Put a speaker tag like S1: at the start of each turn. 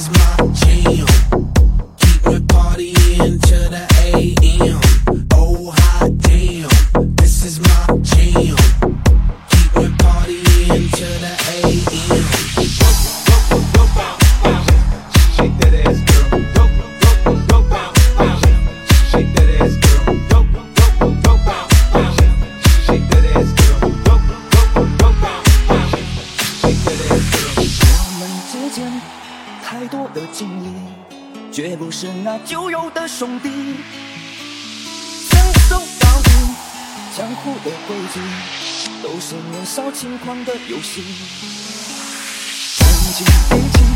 S1: is my jam. Keep me partying till the AM. Oh hot damn, this is my jam. Keep me partying till the AM. Shake that ass, girl. Go, go, go, bounce, bounce. Shake that ass, girl. Go, go, go, bounce, bounce. Shake that ass, girl. Go, go, go, bounce, bounce. Shake that ass, girl.
S2: 我们之间太多的经历，绝不是那旧有的兄弟。相守到底，江湖的规矩，都是年少轻狂的游戏。曾经一起